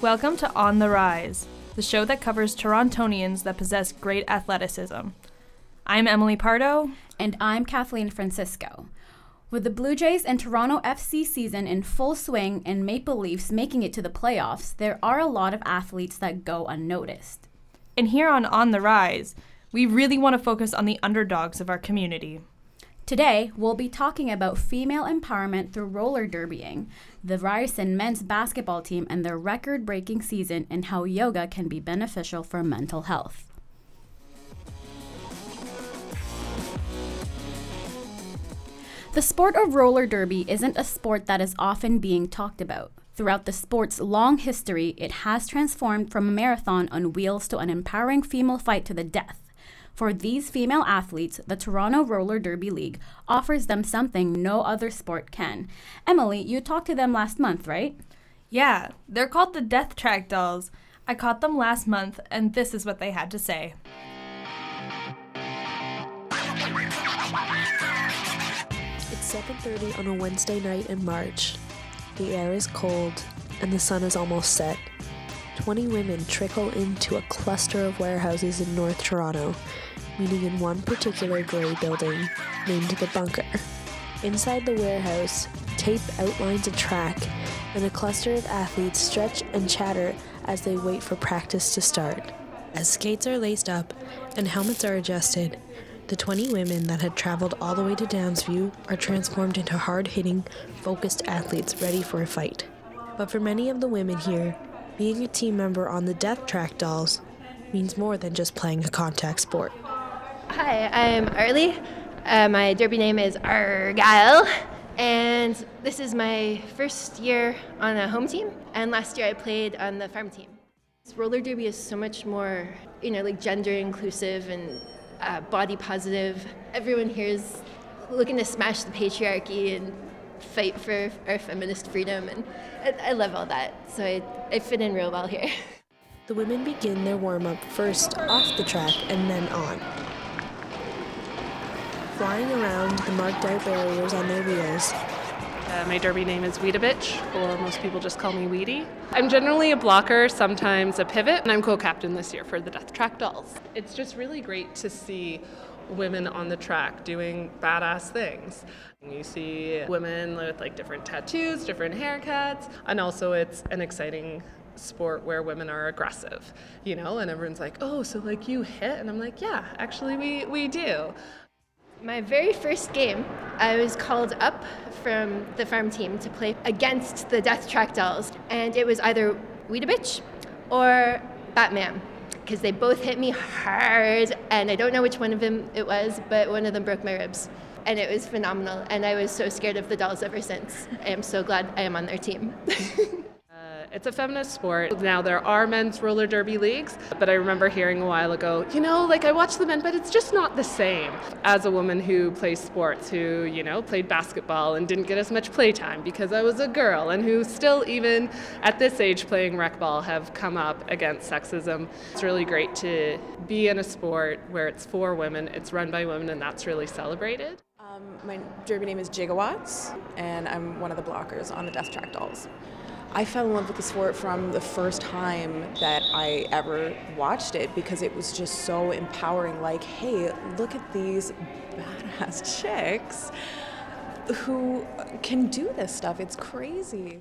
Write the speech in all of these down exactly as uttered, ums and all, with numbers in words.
Welcome to On the Rise, the show that covers Torontonians that possess great athleticism. I'm Emily Pardo. And I'm Kathleen Francisco. With the Blue Jays and Toronto F C season in full swing and Maple Leafs making it to the playoffs, there are a lot of athletes that go unnoticed. And here on On the Rise, we really want to focus on the underdogs of our community. Today, we'll be talking about female empowerment through roller derbying, the Ryerson men's basketball team and their record-breaking season, and how yoga can be beneficial for mental health. The sport of roller derby isn't a sport that is often being talked about. Throughout the sport's long history, it has transformed from a marathon on wheels to an empowering female fight to the death. For these female athletes, the Toronto Roller Derby League offers them something no other sport can. Emily, you talked to them last month, right? Yeah, they're called the Death Track Dolls. I caught them last month, and this is what they had to say. It's seven thirty on a Wednesday night in March. The air is cold, and the sun is almost set. twenty women trickle into a cluster of warehouses in North Toronto, meeting in one particular grey building named The Bunker. Inside the warehouse, tape outlines a track, and a cluster of athletes stretch and chatter as they wait for practice to start. As skates are laced up and helmets are adjusted, the twenty women that had traveled all the way to Downsview are transformed into hard-hitting, focused athletes ready for a fight. But for many of the women here, being a team member on the Death Track Dolls means more than just playing a contact sport. Hi, I'm Arlie. Uh, my derby name is Argyle, and this is my first year on a home team, and last year I played on the farm team. Roller derby is so much more, you know, like gender inclusive and uh, body positive. Everyone here is looking to smash the patriarchy and fight for our feminist freedom, and I, I love all that, so I, I fit in real well here. The women begin their warm-up first off the track and then on. Flying around the marked-out barriers on their wheels. Uh, my derby name is Weedabitch, or most people just call me Weedy. I'm generally a blocker, sometimes a pivot, and I'm co-captain this year for the Death Track Dolls. It's just really great to see women on the track doing badass things. You see women with like different tattoos, different haircuts, and also it's an exciting sport where women are aggressive, you know, and everyone's like, oh, so like you hit? And I'm like, yeah, actually we, we do. My very first game, I was called up from the farm team to play against the Death Track Dolls, and it was either Weedabitch or Batman, because they both hit me hard, and I don't know which one of them it was, but one of them broke my ribs, and it was phenomenal, and I was so scared of the dolls ever since. I am so glad I am on their team. It's a feminist sport. Now, there are men's roller derby leagues, but I remember hearing a while ago, you know, like I watch the men, but it's just not the same. As a woman who plays sports, who, you know, played basketball and didn't get as much playtime because I was a girl, and who still, even at this age playing rec ball, have come up against sexism. It's really great to be in a sport where it's for women, it's run by women, and that's really celebrated. Um, my derby name is Gigawatts, and I'm one of the blockers on the Death Track Dolls. I fell in love with the sport from the first time that I ever watched it because it was just so empowering. Like, hey, look at these badass chicks who can do this stuff. It's crazy.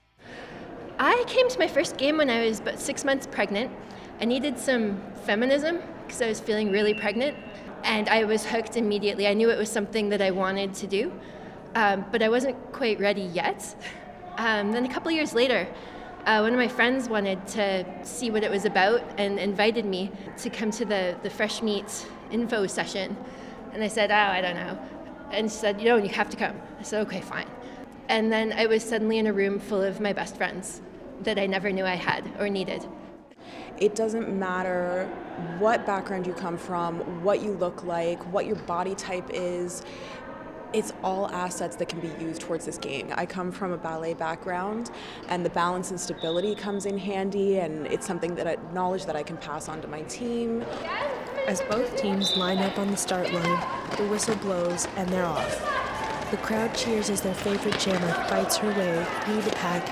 I came to my first game when I was about six months pregnant. I needed some feminism because I was feeling really pregnant, and I was hooked immediately. I knew it was something that I wanted to do, um, but I wasn't quite ready yet. Um, then a couple of years later, uh, one of my friends wanted to see what it was about and invited me to come to the, the Fresh Meat info session. And I said, oh, I don't know. And she said, you know, you have to come. I said, okay, fine. And then I was suddenly in a room full of my best friends that I never knew I had or needed. It doesn't matter what background you come from, what you look like, what your body type is. It's all assets that can be used towards this game. I come from a ballet background, and the balance and stability comes in handy, and it's something that I, knowledge that I can pass on to my team. As both teams line up on the start line, the whistle blows and they're off. The crowd cheers as their favorite jammer fights her way through the pack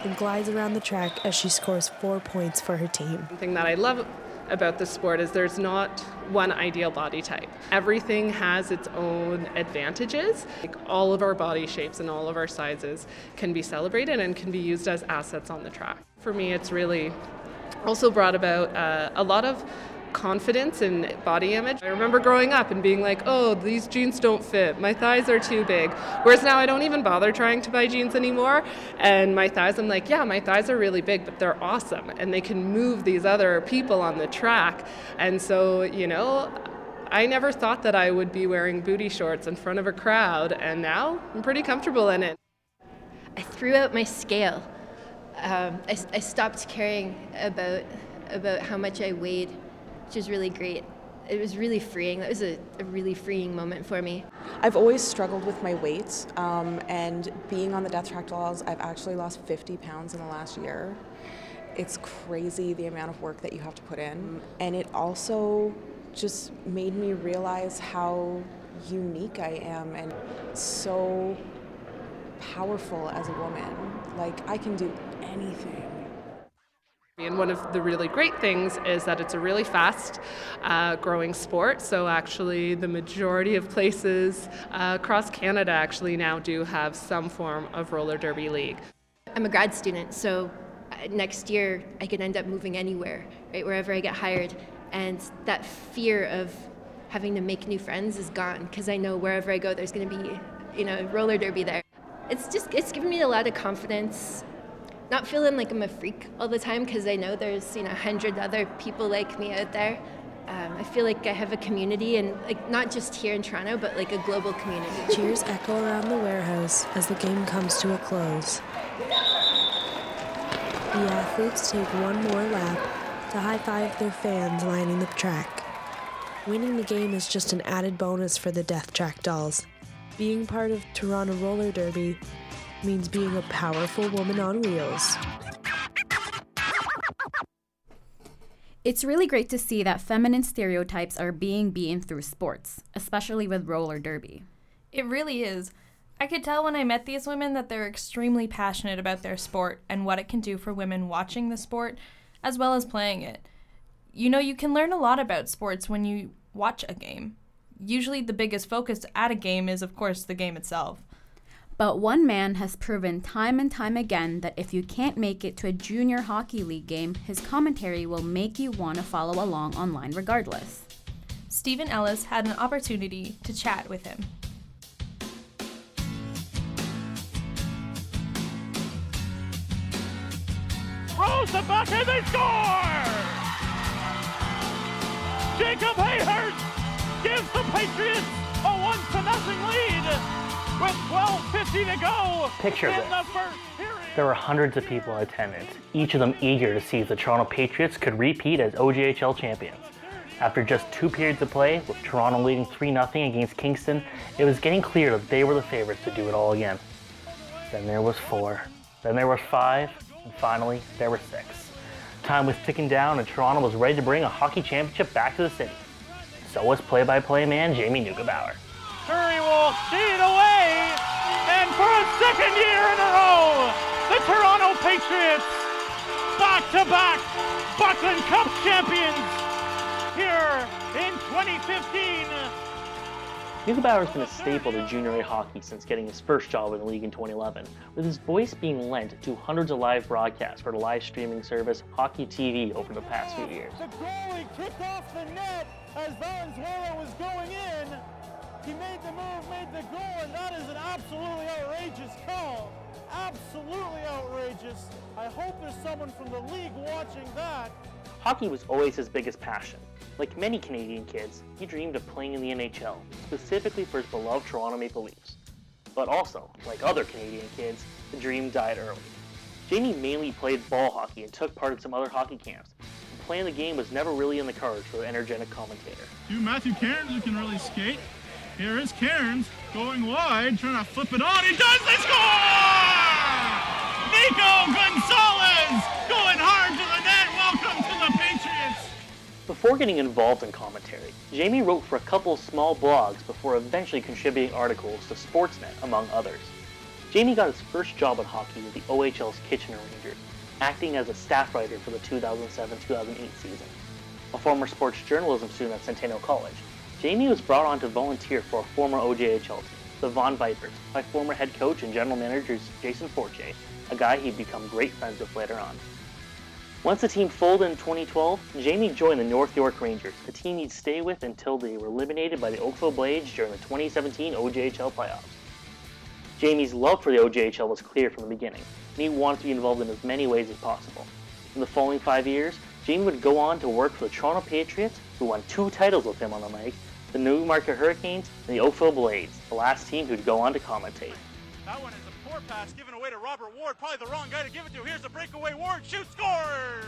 and glides around the track as she scores four points for her team. The thing that I love about the sport is there's not one ideal body type. Everything has its own advantages. Like all of our body shapes and all of our sizes can be celebrated and can be used as assets on the track. For me, it's really also brought about uh, a lot of confidence in body image. I remember growing up and being like, oh, these jeans don't fit, my thighs are too big. Whereas now I don't even bother trying to buy jeans anymore. And my thighs, I'm like, yeah, my thighs are really big, but they're awesome. And they can move these other people on the track. And so, you know, I never thought that I would be wearing booty shorts in front of a crowd. And now I'm pretty comfortable in it. I threw out my scale. Um, I, I stopped caring about, about how much I weighed, which is really great. It was really freeing. That was a, a really freeing moment for me. I've always struggled with my weight, um, and being on the Death Track Dolls, I've actually lost fifty pounds in the last year. It's crazy the amount of work that you have to put in, and it also just made me realize how unique I am and so powerful as a woman. Like, I can do anything. And one of the really great things is that it's a really fast uh, growing sport. So actually the majority of places uh, across Canada actually now do have some form of roller derby league. I'm a grad student, so next year I could end up moving anywhere, right, wherever I get hired. And that fear of having to make new friends is gone, because I know wherever I go there's going to be, you know, roller derby there. It's just, it's given me a lot of confidence. Not feeling like I'm a freak all the time, because I know there's, you know, a hundred other people like me out there. Um, I feel like I have a community, and like not just here in Toronto, but like a global community. Cheers echo around the warehouse as the game comes to a close. The athletes take one more lap to high-five their fans lining the track. Winning the game is just an added bonus for the Death Track Dolls. Being part of Toronto Roller Derby means being a powerful woman on wheels. It's really great to see that feminine stereotypes are being beaten through sports, especially with roller derby. It really is. I could tell when I met these women that they're extremely passionate about their sport and what it can do for women watching the sport, as well as playing it. You know, you can learn a lot about sports when you watch a game. Usually the biggest focus at a game is, of course, the game itself. But one man has proven time and time again that if you can't make it to a junior hockey league game, his commentary will make you want to follow along online regardless. Stephen Ellis had an opportunity to chat with him. Throws the back and they score! Jacob Hayhurst gives the Patriots a one to nothing lead with twelve fifty to go. Picture in this. The first period. There were hundreds of people in attendance, each of them eager to see if the Toronto Patriots could repeat as O J H L champions. After just two periods of play, with Toronto leading three nothing against Kingston, it was getting clear that they were the favorites to do it all again. Then there was four, then there was five, and finally there were six. Time was ticking down and Toronto was ready to bring a hockey championship back to the city. So was play-by-play man Jamie Neugebauer. Curry will see it away, and for a second year in a row, the Toronto Patriots, back-to-back Buckland Cup champions, here in twenty fifteen. Neugebauer has been a staple to junior A hockey since getting his first job in the league in twenty eleven, with his voice being lent to hundreds of live broadcasts for the live streaming service Hockey T V over the past few years. The goalie kicked off the net as Valenzuela was going in. He made the move, made the goal, and that is an absolutely outrageous call. Absolutely outrageous. I hope there's someone from the league watching that. Hockey was always his biggest passion. Like many Canadian kids, he dreamed of playing in the N H L, specifically for his beloved Toronto Maple Leafs. But also, like other Canadian kids, the dream died early. Jamie mainly played ball hockey and took part in some other hockey camps. And playing the game was never really in the cards for the energetic commentator. To Matthew Cairns, who can really skate. Here is Cairns going wide, trying to flip it on. He does, they score! Nico Gonzalez going hard to the net. Welcome to the Patriots. Before getting involved in commentary, Jamie wrote for a couple of small blogs before eventually contributing articles to Sportsnet, among others. Jamie got his first job in hockey with the O H L's Kitchener Rangers, acting as a staff writer for the two thousand seven two thousand eight season. A former sports journalism student at Centennial College, Jamie was brought on to volunteer for a former O J H L team, the Vaughan Vipers, by former head coach and general manager Jason Fortier, a guy he'd become great friends with later on. Once the team folded in twenty twelve, Jamie joined the North York Rangers, a team he'd stay with until they were eliminated by the Oakville Blades during the twenty seventeen O J H L playoffs. Jamie's love for the O J H L was clear from the beginning, and he wanted to be involved in as many ways as possible. In the following five years, Jamie would go on to work for the Toronto Patriots, who won two titles with him on the mic, the Newmarket Hurricanes, and the Oakville Blades, the last team who'd go on to commentate. That one is a poor pass given away to Robert Ward. Probably the wrong guy to give it to. Here's a breakaway. Ward shoots, scores!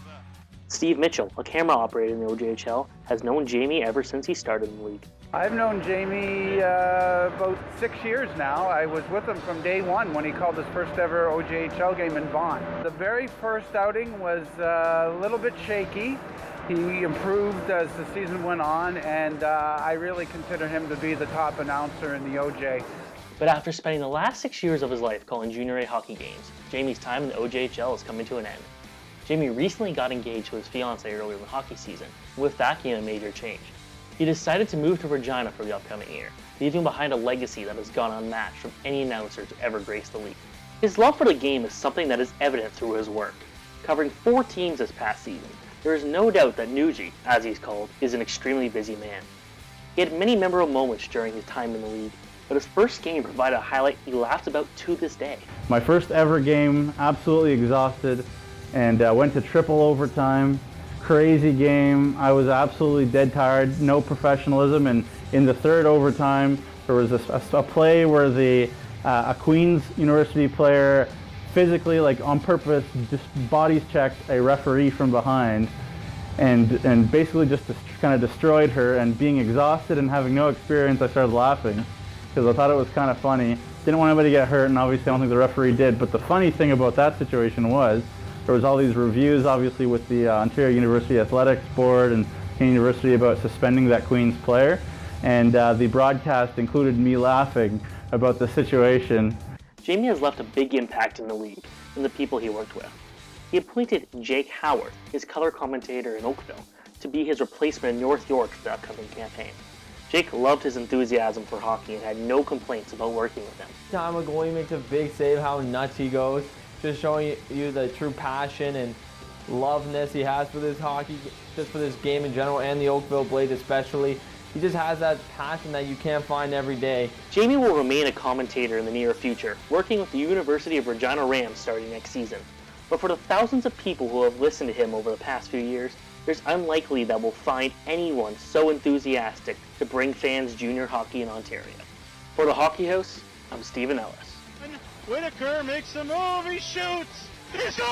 Steve Mitchell, a camera operator in the O J H L, has known Jamie ever since he started in the league. I've known Jamie uh, about six years now. I was with him from day one when he called his first ever O J H L game in Vaughan. The very first outing was uh, a little bit shaky. He improved as the season went on, and uh, I really consider him to be the top announcer in the O J. But after spending the last six years of his life calling Junior A hockey games, Jamie's time in the O J H L is coming to an end. Jamie recently got engaged to his fiancée earlier in the hockey season, and with that came a major change. He decided to move to Regina for the upcoming year, leaving behind a legacy that has gone unmatched from any announcer to ever grace the league. His love for the game is something that is evident through his work. Covering four teams this past season, there is no doubt that Nuji, as he's called, is an extremely busy man. He had many memorable moments during his time in the league, but his first game provided a highlight he laughs about to this day. My first ever game, absolutely exhausted, and uh, went to triple overtime. Crazy game. I was absolutely dead tired, no professionalism, and in the third overtime, there was a, a, a play where the uh, a Queen's University player physically, like on purpose, just bodies checked a referee from behind, and and basically just kind of destroyed her. And being exhausted and having no experience, I started laughing because I thought it was kind of funny. Didn't want anybody to get hurt, and obviously I don't think the referee did. But the funny thing about that situation was there was all these reviews, obviously, with the uh, Ontario University Athletics Board and Canadian University about suspending that Queen's player. And uh, the broadcast included me laughing about the situation. Jamie has left a big impact in the league and the people he worked with. He appointed Jake Howard, his color commentator in Oakville, to be his replacement in North York for the upcoming campaign. Jake loved his enthusiasm for hockey and had no complaints about working with him. Time a goalie makes a big save, how nuts he goes. Just showing you the true passion and loveness he has for this hockey, just for this game in general, and the Oakville Blades especially. He just has that passion that you can't find every day. Jamie will remain a commentator in the near future, working with the University of Regina Rams starting next season. But for the thousands of people who have listened to him over the past few years, it's unlikely that we'll find anyone so enthusiastic to bring fans junior hockey in Ontario. For the Hockey House, I'm Stephen Ellis. Whitaker makes the move, he shoots, he scores!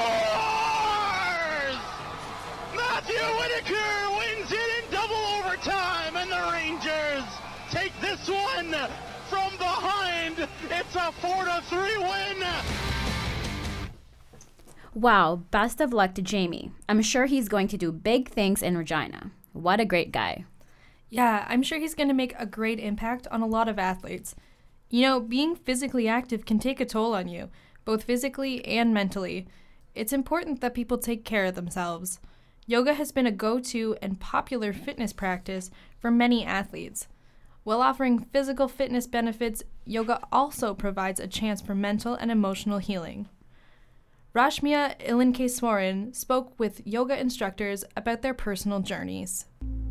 Matthew Whitaker wins it in double overtime, and the Rangers take this one from behind. It's a four to three win. Wow, best of luck to Jamie. I'm sure he's going to do big things in Regina. What a great guy. Yeah, I'm sure he's going to make a great impact on a lot of athletes. You know, being physically active can take a toll on you, both physically and mentally. It's important that people take care of themselves. Yoga has been a go-to and popular fitness practice for many athletes. While offering physical fitness benefits, yoga also provides a chance for mental and emotional healing. Rashmia Ilinkeswaran spoke with yoga instructors about their personal journeys.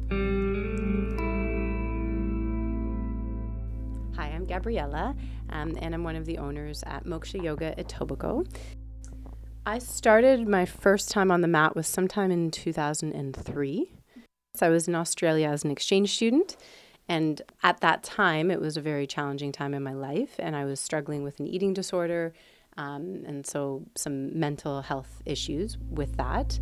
Hi, I'm Gabriella, um, and I'm one of the owners at Moksha Yoga Etobicoke. I started my first time on the mat was sometime in two thousand three. So I was in Australia as an exchange student, and at that time, it was a very challenging time in my life, and I was struggling with an eating disorder, um, and so some mental health issues with that.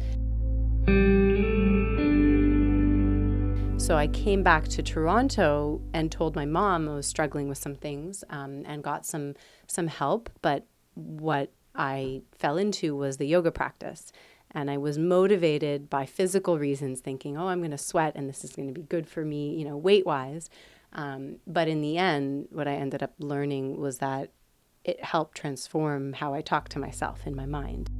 So I came back to Toronto and told my mom I was struggling with some things, um, and got some some help. But what I fell into was the yoga practice. And I was motivated by physical reasons, thinking, oh, I'm going to sweat and this is going to be good for me, you know, weight-wise. Um, but in the end, what I ended up learning was that it helped transform how I talk to myself in my mind.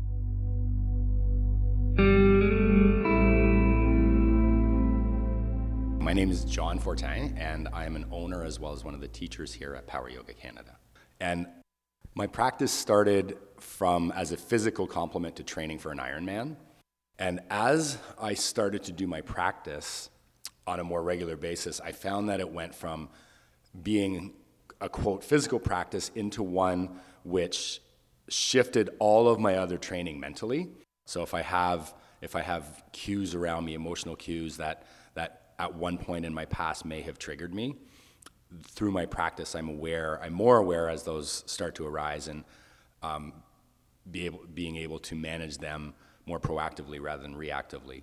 My name is John Fortin, and I am an owner as well as one of the teachers here at Power Yoga Canada. And my practice started from as a physical complement to training for an Ironman. And as I started to do my practice on a more regular basis, I found that it went from being a, quote, physical practice into one which shifted all of my other training mentally. So if I have if I have cues around me, emotional cues that that at one point in my past may have triggered me, through my practice, I'm aware, I'm more aware as those start to arise, and um, be able, being able to manage them more proactively rather than reactively.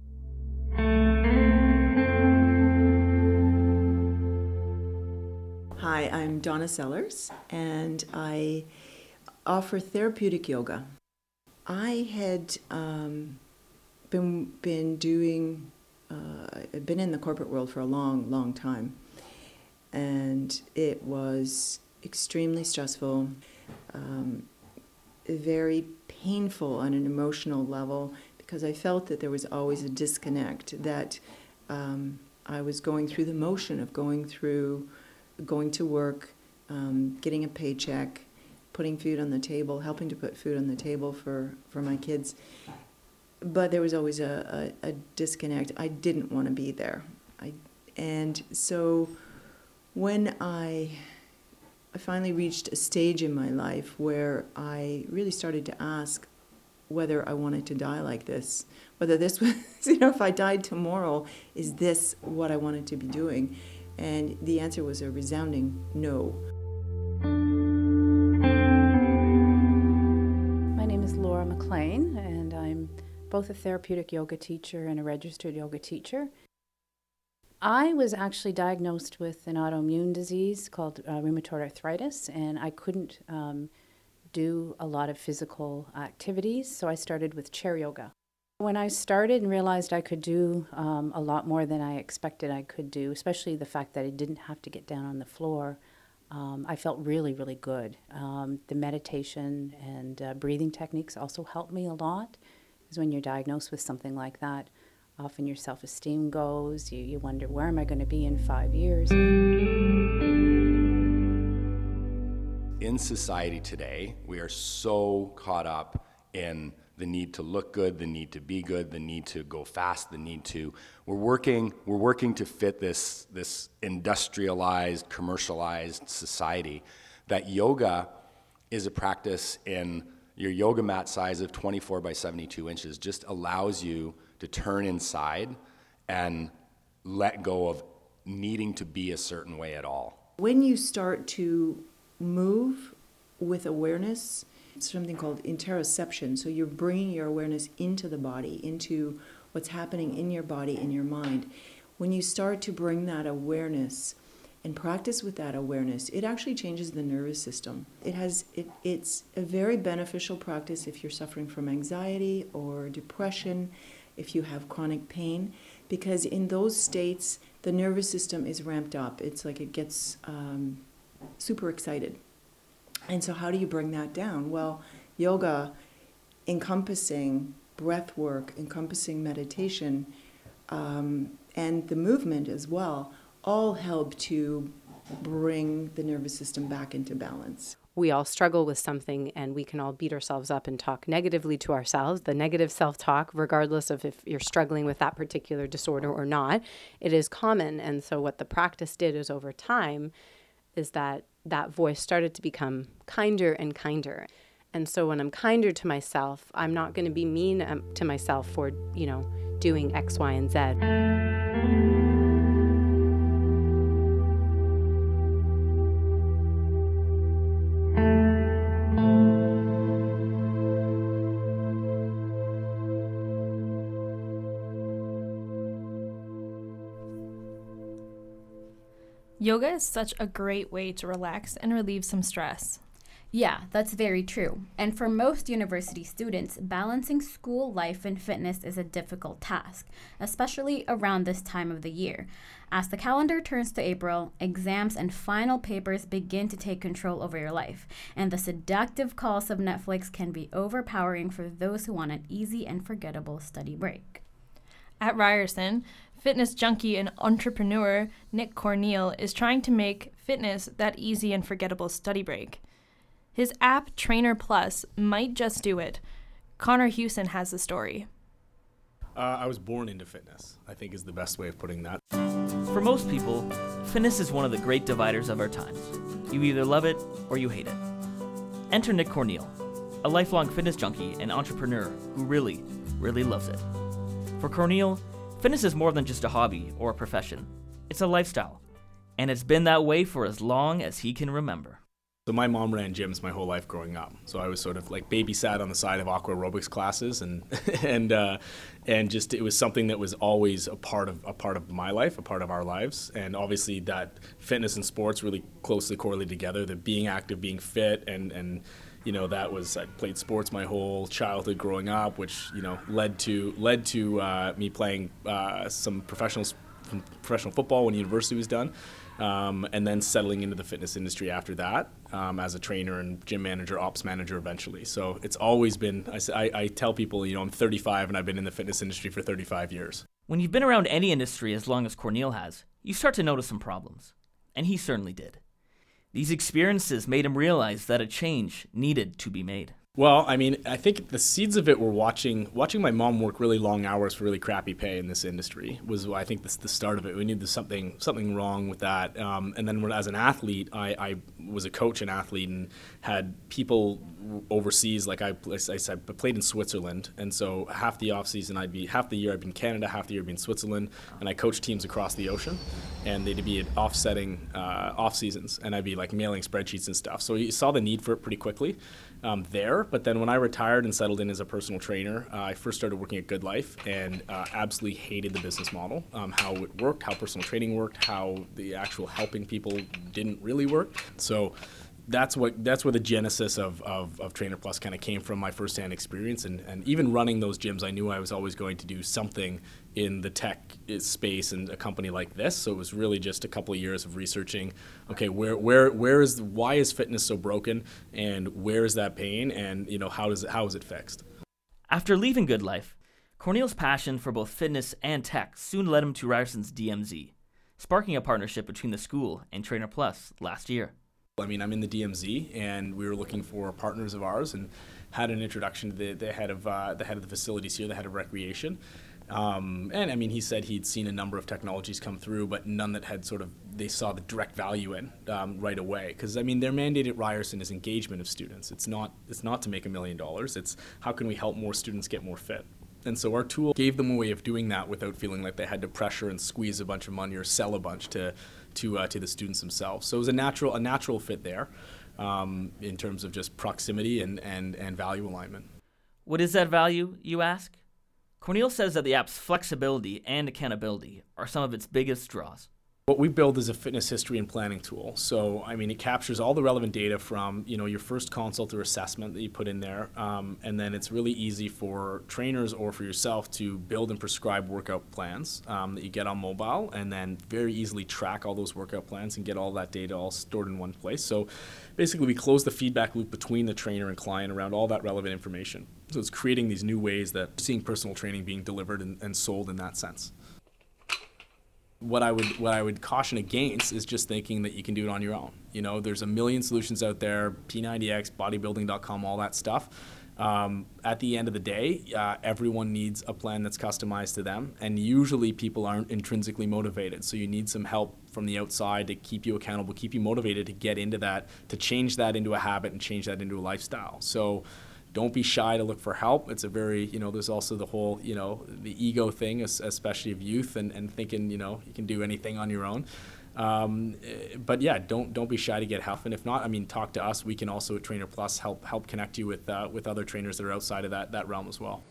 Hi, I'm Donna Sellers, and I offer therapeutic yoga. I had um, been been doing. Uh, I've been in the corporate world for a long, long time, and it was extremely stressful, um, very painful on an emotional level, because I felt that there was always a disconnect, that um, I was going through the motion of going through, going to work, um, getting a paycheck, putting food on the table, helping to put food on the table for, for my kids. But there was always a, a, a disconnect. I didn't want to be there. I, and so when I, I finally reached a stage in my life where I really started to ask whether I wanted to die like this, whether this was, you know, if I died tomorrow, is this what I wanted to be doing? And the answer was a resounding no. My name is Laura McLean, and I'm both a therapeutic yoga teacher and a registered yoga teacher. I was actually diagnosed with an autoimmune disease called uh, rheumatoid arthritis, and I couldn't um, do a lot of physical activities, so I started with chair yoga. When I started and realized I could do um, a lot more than I expected I could do, especially the fact that I didn't have to get down on the floor, um, I felt really, really good. Um, the meditation and uh, breathing techniques also helped me a lot. When you're diagnosed with something like that, often your self-esteem goes, you, you wonder, where am I going to be in five years? In society today, we are so caught up in the need to look good, the need to be good, the need to go fast, the need to, we're working, we're working to fit this, this industrialized, commercialized society, that yoga is a practice in your yoga mat size of twenty-four by seventy-two inches just allows you to turn inside and let go of needing to be a certain way at all. When you start to move with awareness, it's something called interoception. So you're bringing your awareness into the body, into what's happening in your body, in your mind. When you start to bring that awareness and practice with that awareness, it actually changes the nervous system. It has it, it's a very beneficial practice if you're suffering from anxiety or depression, if you have chronic pain, because in those states, the nervous system is ramped up. It's like it gets um, super excited. And so how do you bring that down? Well, yoga, encompassing breath work, encompassing meditation, um, and the movement as well, all help to bring the nervous system back into balance. We all struggle with something, and we can all beat ourselves up and talk negatively to ourselves, the negative self-talk, regardless of if you're struggling with that particular disorder or not. It is common, and so what the practice did is over time is that that voice started to become kinder and kinder. And so when I'm kinder to myself, I'm not going to be mean um, to myself for, you know, doing X, Y, and Z. Yoga is such a great way to relax and relieve some stress. Yeah, that's very true. And for most university students, balancing school life and fitness is a difficult task, especially around this time of the year. As the calendar turns to April, exams and final papers begin to take control over your life, and the seductive calls of Netflix can be overpowering for those who want an easy and forgettable study break. At Ryerson, fitness junkie and entrepreneur Nick Corneal is trying to make fitness that easy and forgettable study break. His app, Trainer Plus, might just do it. Connor Hewson has the story. Uh, I was born into fitness, I think is the best way of putting that. For most people, fitness is one of the great dividers of our times. You either love it or you hate it. Enter Nick Corneal, a lifelong fitness junkie and entrepreneur who really, really loves it. For Corneal, fitness is more than just a hobby or a profession. It's a lifestyle, and it's been that way for as long as he can remember. So my mom ran gyms my whole life growing up. So I was sort of like babysat on the side of aqua aerobics classes, and and uh, and just it was something that was always a part of a part of my life, a part of our lives. And obviously that fitness and sports really closely correlated together. The being active, being fit, and and you know that was I played sports my whole childhood growing up, which you know led to led to uh, me playing uh, some professional professional football when university was done. Um, and then settling into the fitness industry after that um, as a trainer and gym manager, ops manager eventually. So it's always been, I, I, I tell people, you know, I'm thirty-five and I've been in the fitness industry for thirty-five years. When you've been around any industry as long as Corneal has, you start to notice some problems. And he certainly did. These experiences made him realize that a change needed to be made. Well, I mean, I think the seeds of it were watching watching my mom work really long hours for really crappy pay in this industry was, I think, the, the start of it. We knew there's something something wrong with that. Um, and then when, as an athlete, I, I was a coach and athlete and had people overseas. Like I, I said, I played in Switzerland, and so half the off season I'd be half the year I'd be in Canada, half the year I'd be in Switzerland, and I coached teams across the ocean, and they'd be at offsetting uh, off seasons, and I'd be like mailing spreadsheets and stuff. So you saw the need for it pretty quickly. Um, there, but then when I retired and settled in as a personal trainer, uh, I first started working at Good Life and uh, absolutely hated the business model, um, how it worked, how personal training worked, how the actual helping people didn't really work. So that's what that's where the genesis of, of, of Trainer Plus kind of came from, my firsthand experience. And, and even running those gyms, I knew I was always going to do something in the tech space and a company like this. So it was really just a couple of years of researching, okay, where where where is why is fitness so broken, and where is that pain, and you know how does it, how is it fixed? After leaving Good Life, Corneal's passion for both fitness and tech soon led him to Ryerson's D M Z, sparking a partnership between the school and Trainer Plus last year. I mean, I'm in the D M Z, and we were looking for partners of ours, and had an introduction to the, the head of uh, the head of the facilities here, the head of recreation. Um, and I mean, he said he'd seen a number of technologies come through, but none that had sort of they saw the direct value in um, right away. Because I mean, their mandate at Ryerson is engagement of students. It's not it's not to make a million dollars. It's how can we help more students get more fit. And so our tool gave them a way of doing that without feeling like they had to pressure and squeeze a bunch of money or sell a bunch to to uh, to the students themselves. So it was a natural a natural fit there um, in terms of just proximity and, and, and value alignment. What is that value, you ask? Corneal says that the app's flexibility and accountability are some of its biggest draws. What we build is a fitness history and planning tool. So, I mean, it captures all the relevant data from, you know, your first consult or assessment that you put in there. Um, and then it's really easy for trainers or for yourself to build and prescribe workout plans um, that you get on mobile, and then very easily track all those workout plans and get all that data all stored in one place. So basically we close the feedback loop between the trainer and client around all that relevant information. So it's creating these new ways that seeing personal training being delivered and, and sold in that sense. What I would what I would caution against is just thinking that you can do it on your own. You know, there's a million solutions out there, P ninety X, bodybuilding dot com, all that stuff. Um, at the end of the day, uh, everyone needs a plan that's customized to them, and usually people aren't intrinsically motivated. So you need some help from the outside to keep you accountable, keep you motivated to get into that, to change that into a habit and change that into a lifestyle. So don't be shy to look for help. It's a very, you know, there's also the whole, you know, the ego thing, especially of youth, and, and thinking, you know, you can do anything on your own. Um, but yeah, don't don't be shy to get help. And if not, I mean, talk to us. We can also at Trainer Plus help help connect you with uh, with other trainers that are outside of that, that realm as well.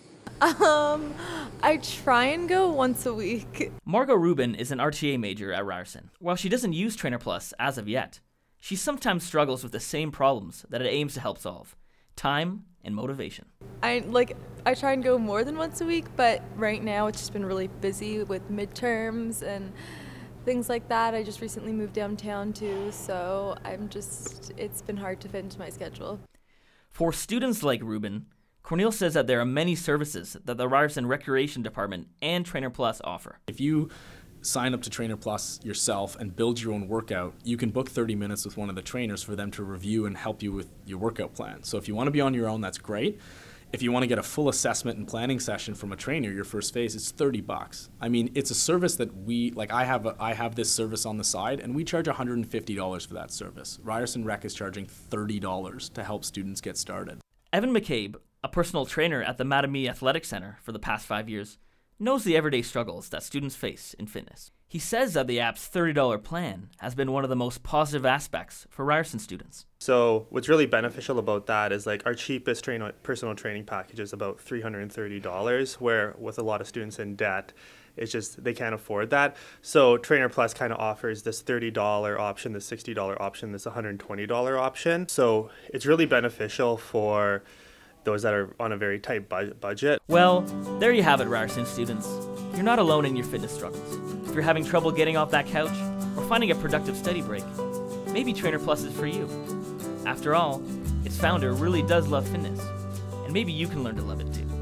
Um, I try and go once a week. Margot Rubin is an R T A major at Ryerson. While she doesn't use Trainer Plus as of yet, She sometimes struggles with the same problems that it aims to help solve: time and motivation. I like I try and go more than once a week, but right now it's just been really busy with midterms and things like that. I just recently moved downtown too, so I'm just it's been hard to fit into my schedule. For students like Ruben, Cornel says that there are many services that the Ryerson Recreation Department and Trainer Plus offer. If you sign up to Trainer Plus yourself and build your own workout, you can book thirty minutes with one of the trainers for them to review and help you with your workout plan. So if you want to be on your own, that's great. If you want to get a full assessment and planning session from a trainer, your first phase, it's thirty bucks. I mean, it's a service that we, like I have a, I have this service on the side, and we charge one hundred fifty dollars for that service. Ryerson Rec is charging thirty dollars to help students get started. Evan McCabe, a personal trainer at the Mattamy Athletic Center for the past five years, knows the everyday struggles that students face in fitness. He says that the app's thirty dollars plan has been one of the most positive aspects for Ryerson students. So what's really beneficial about that is like our cheapest train- personal training package is about three hundred thirty dollars, where with a lot of students in debt, it's just they can't afford that. So Trainer Plus kind of offers this thirty dollars option, this sixty dollars option, this one hundred twenty dollars option. So it's really beneficial for those that are on a very tight bu- budget. Well, there you have it, Ryerson students. You're not alone in your fitness struggles. If you're having trouble getting off that couch or finding a productive study break, maybe Trainer Plus is for you. After all, its founder really does love fitness, and maybe you can learn to love it too.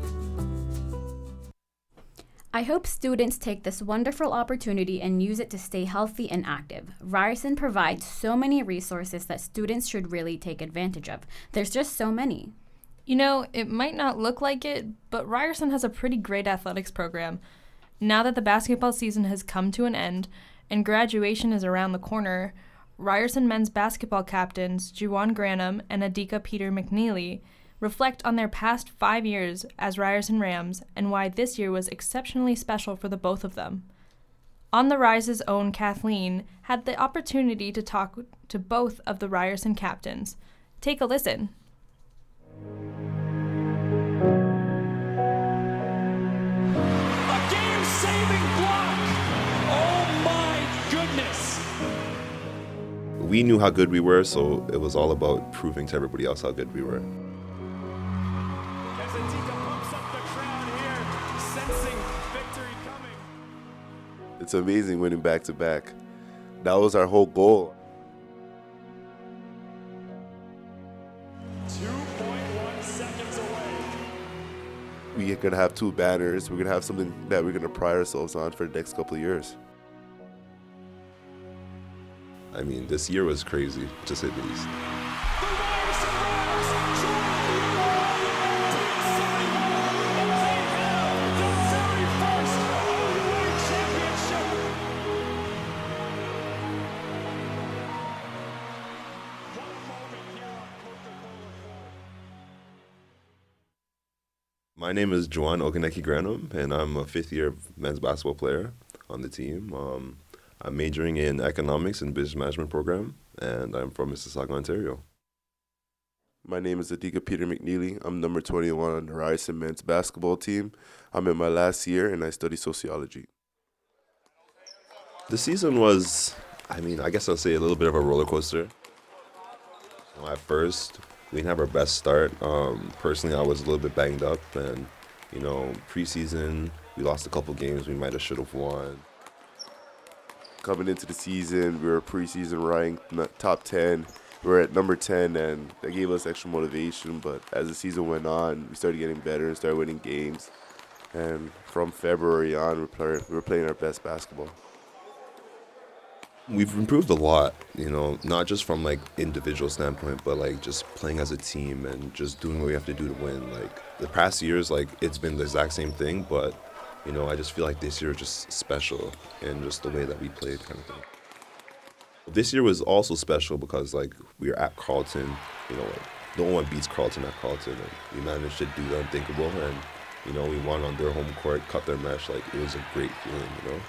I hope students take this wonderful opportunity and use it to stay healthy and active. Ryerson provides so many resources that students should really take advantage of. There's just so many. You know, it might not look like it, but Ryerson has a pretty great athletics program. Now that the basketball season has come to an end and graduation is around the corner, Ryerson men's basketball captains Juwan Granum and Adika Peter McNeely reflect on their past five years as Ryerson Rams and why this year was exceptionally special for the both of them. On the Rise's own Kathleen had the opportunity to talk to both of the Ryerson captains. Take a listen. We knew how good we were, so it was all about proving to everybody else how good we were. It's amazing winning back to back. That was our whole goal. two point one seconds away. We're going to have two banners. We're going to have something that we're going to pride ourselves on for the next couple of years. I mean, this year was crazy, to say the least. My name is Juwan Okaneki Granum, and I'm a fifth-year men's basketball player on the team. Um, I'm majoring in economics and business management program, and I'm from Mississauga, Ontario. My name is Adika Peter McNeely. I'm number twenty-one on the Ryerson men's basketball team. I'm in my last year, and I study sociology. The season was, I mean, I guess I'll say a little bit of a roller coaster. You know, at first, we didn't have our best start. Um, personally, I was a little bit banged up, and, you know, preseason, we lost a couple games we might have should have won. Coming into the season, we were preseason ranked top ten. We were at number ten, and that gave us extra motivation. But as the season went on, we started getting better and started winning games. And from February on, we, play, we were playing our best basketball. We've improved a lot, you know, not just from like individual standpoint, but like just playing as a team and just doing what we have to do to win. Like the past years, like it's been the exact same thing, but you know, I just feel like this year was just special in just the way that we played kind of thing. This year was also special because, like, we were at Carleton, you know, like, no one beats Carleton at Carleton, and we managed to do the unthinkable, and, you know, we won on their home court, cut their mesh, like, it was a great feeling, you know.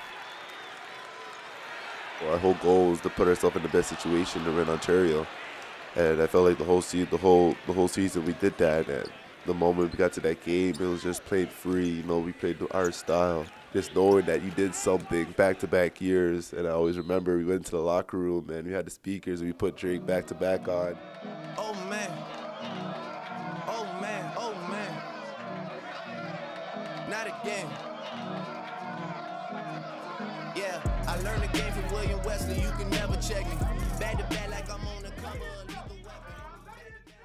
Well, our whole goal was to put ourselves in the best situation to win Ontario, and I felt like the whole se- the whole the whole season we did that, and the moment we got to that game, it was just playing free. You know, we played our style. just knowing that you did something back-to-back years. And I always remember we went into the locker room and we had the speakers and we put Drake back-to-back on. Oh, man. Oh, man. Oh, man. Not again. Yeah, I learned the game from William Wesley. You can never check me. Back to back like I'm on the cover of Lethal Weapon.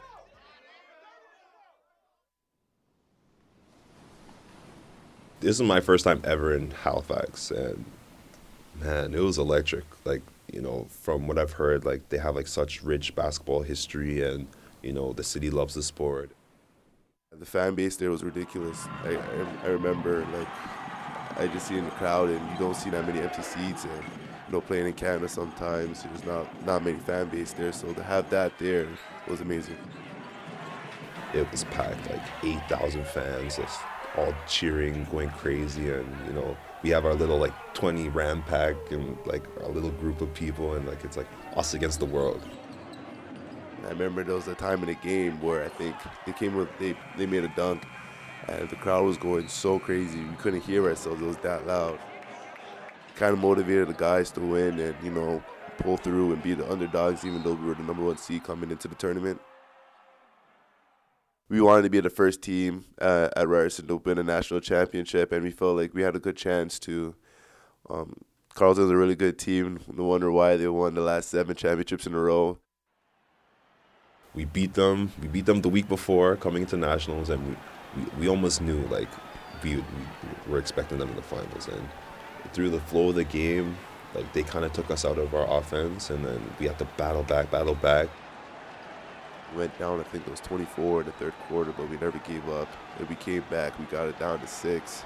This is my first time ever in Halifax, and man, it was electric. Like, you know, from what I've heard, like they have like such rich basketball history, and you know, the city loves the sport. The fan base there was ridiculous. I, I, I remember, like, I just see in the crowd, and you don't see that many empty seats, and you know, playing in Canada sometimes there's not not many fan base there, so to have that there was amazing. It was packed, like eight thousand fans, just all cheering, going crazy, and you know, we have our little like twenty Ram pack and like our little group of people, and like it's like us against the world. I remember there was a time in the game where I think they came with they they made a dunk, and the crowd was going so crazy we couldn't hear ourselves. It was that loud. Kind of motivated the guys to win and, you know, pull through and be the underdogs, even though we were the number one seed coming into the tournament. We wanted to be the first team uh, at Ryerson to win a national championship, and we felt like we had a good chance to. Um, Carleton's a really good team. No wonder why they won the last seven championships in a row. We beat them. We beat them the week before coming into nationals, and we, we, we almost knew like we, we were expecting them in the finals. And through the flow of the game, like they kind of took us out of our offense, and then we had to battle back, battle back. We went down, I think it was twenty-four in the third quarter, but we never gave up. And we came back. We got it down to six.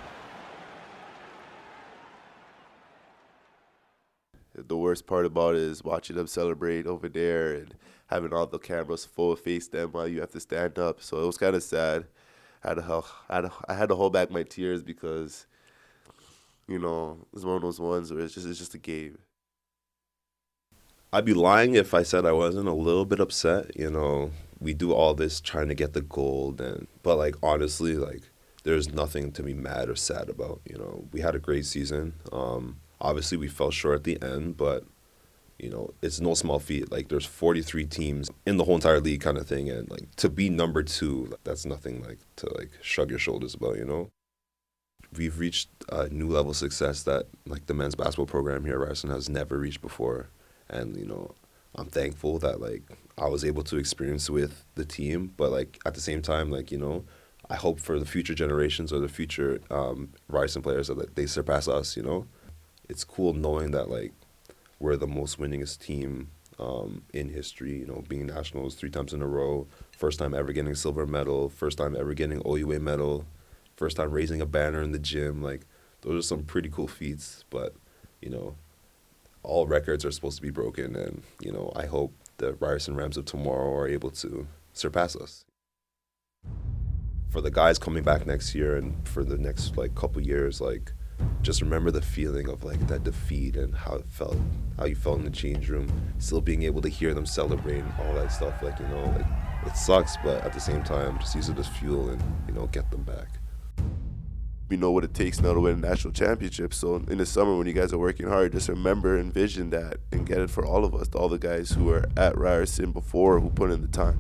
The worst part about it is watching them celebrate over there and having all the cameras full face them while you have to stand up. So it was kind of sad. I had to, I had to, I had to hold back my tears because, you know, it's one of those ones where it's just it's just a game. I'd be lying if I said I wasn't a little bit upset. You know, we do all this trying to get the gold, and but like honestly, like there's nothing to be mad or sad about. You know, we had a great season. Um, obviously, we fell short at the end, but you know, it's no small feat. Like there's forty-three teams in the whole entire league, kind of thing, and like to be number two, that's nothing like to like shrug your shoulders about. You know. We've reached a new level of success that like the men's basketball program here at Ryerson has never reached before. And, you know, I'm thankful that, like, I was able to experience with the team. But, like, at the same time, like, you know, I hope for the future generations or the future um, Ryerson players that they surpass us, you know. It's cool knowing that, like, we're the most winningest team um, in history, you know, being nationals three times in a row, first time ever getting a silver medal, first time ever getting O U A medal, first time raising a banner in the gym. Like, those are some pretty cool feats. But, you know, all records are supposed to be broken, and, you know, I hope the Ryerson Rams of tomorrow are able to surpass us. For the guys coming back next year and for the next, like, couple years, like, just remember the feeling of, like, that defeat and how it felt, how you felt in the change room, still being able to hear them celebrate and all that stuff. Like, you know, like, it sucks, but at the same time, just use it as fuel and, you know, get them back. We know what it takes now to win a national championship. So in the summer when you guys are working hard, just remember and envision that and get it for all of us, all the guys who were at Ryerson before who put in the time.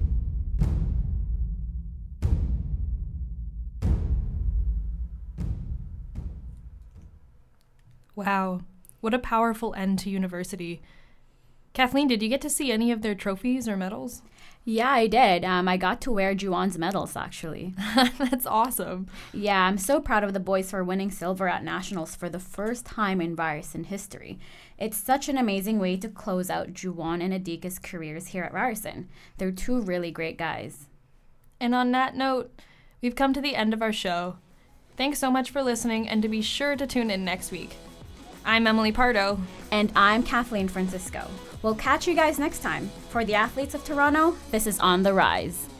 Wow, what a powerful end to university. Kathleen, did you get to see any of their trophies or medals? Yeah, I did. Um, I got to wear Juwan's medals, actually. That's awesome. Yeah, I'm so proud of the boys for winning silver at nationals for the first time in Ryerson history. It's such an amazing way to close out Juwan and Adika's careers here at Ryerson. They're two really great guys. And on that note, we've come to the end of our show. Thanks so much for listening, and to be sure to tune in next week. I'm Emily Pardo. And I'm Kathleen Francisco. We'll catch you guys next time. For the Athletes of Toronto, this is On the Rise.